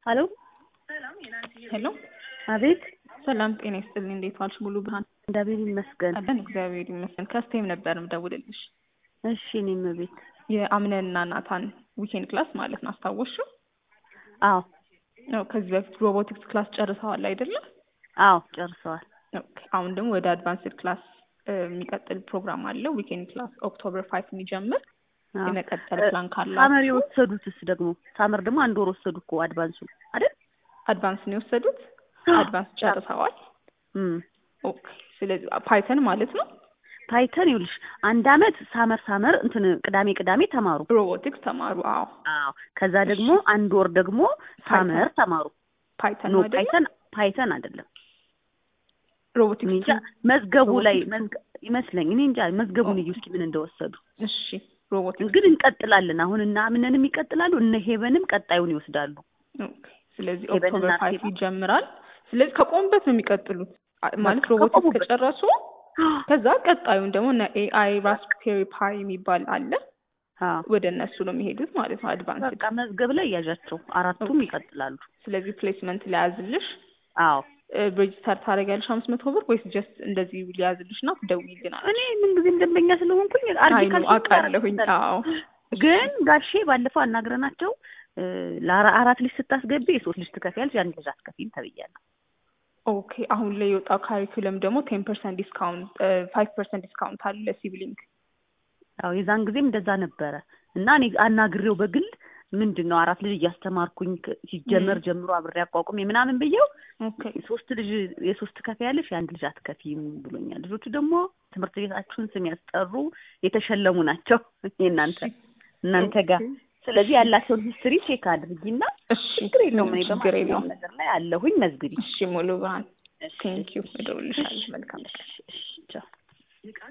ሄሎ ሄሎ አቤት ሰላም ጤና ይስጥልኝ። እንዴት ዋልሽ? ሙሉ ብርሃን እንደምን ይመስገን። አለን እግዚአብሔር ይመስገን። ከስቴም ነበር የምደውልልሽ። እሺ እኔም ቤት የአምነንና ናታን ዊኬንድ ክላስ ማለት ነው። አስታወስሽው? አዎ ነው። ከዚህ በፊት ሮቦቲክስ ክላስ ጨርሰዋል አይደለም? አዎ ጨርሰዋል። ኦኬ። አሁን ደግሞ ወደ አድቫንስድ ክላስ የሚቀጥል ፕሮግራም አለ። ዊኬንድ ክላስ ኦክቶበር 5 የሚጀምር የመቀጠል ፕላን ካላችሁ። ሳመር የወሰዱትስ ደግሞ ሳመር ደግሞ አንድ ወር ወሰዱ እኮ አድቫንሱ አይደል? አድቫንስ ነው የወሰዱት። አድቫንስ ጨርሰዋል። ኦኬ። ስለዚህ ፓይተን ማለት ነው። ፓይተን ይኸውልሽ አንድ አመት ሳመር እንትን ቅዳሜ ተማሩ፣ ሮቦቲክስ ተማሩ። አዎ ከዛ ደግሞ አንድ ወር ደግሞ ሳመር ተማሩ። ፓይተን ነው አይደለም? ፓይተን አይደለም ሮቦቲክስ እንጃ መዝገቡ ላይ ይመስለኝ እኔ እንጃ መዝገቡን እዩ እስኪ ምን እንደወሰዱ። እሺ ሮቦቲክስ ግን እንቀጥላለን አሁን እና ምንንም ይቀጥላሉ እነ ሄቨንም ቀጣዩን ይወስዳሉ። ኦኬ። ስለዚህ ኦክቶበር 5 ይጀምራል። ስለዚህ ከቆምበት ነው የሚቀጥሉት ማለት ሮቦቲክስ ከጨረሱ ከዛ ቀጣዩን ደግሞ እና ኤአይ ራስፔሪ ፓይ የሚባል አለ። ወደ እነሱ ነው የሚሄዱት ማለት ነው። አድቫንስ በቃ መዝገብ ላይ ያዣቸው አራቱም ይቀጥላሉ። ስለዚህ ፕሌስመንት ሊያዝልሽ አዎ ሬጂስተር ታደርጊያለሽ 500 ብር ወይስ ጀስት እንደዚህ ሊያዝልሽና ትደውይልናል? እኔ ምን ጊዜ እንደምኛ ስለሆንኩኝ አውቃለሁኝ። አዎ ግን ጋሼ ባለፈው አናግረናቸው ለአራት ልጅ ስታስገቢ የሶስት ልጅ ትከፍያለሽ ያን ልጅ አትከፊም ተብያለሁ። ኦኬ። አሁን ላይ የወጣው ካሪኩለም ደግሞ 10% ዲስካውንት 5% ዲስካውንት አለ ለሲብሊንግ። አዎ የዛን ጊዜም እንደዛ ነበረ እና እኔ አናግሬው በግል ምንድነው አራት ልጅ እያስተማርኩኝ ሲጀመር ጀምሮ አብሬ አቋቁሜ ምናምን ብየው ኦኬ ሶስት ልጅ የሶስት ከፍያለሽ የአንድ ልጅ አትከፊም ብሎኛል። ልጆቹ ደግሞ ትምህርት ቤታችሁን ስም ያስጠሩ የተሸለሙ ናቸው እናንተ ጋር። ስለዚህ ያላቸውን ሂስትሪ ቼክ አድርጊና ችግር የለውም እኔ በማንኛውም ነገር ላይ አለሁኝ መዝግቢ። እሺ ሙሉ ብርሃን ቴንክ ዩ። እደውልልሻለሁ። መልካም። እሺ ቻው።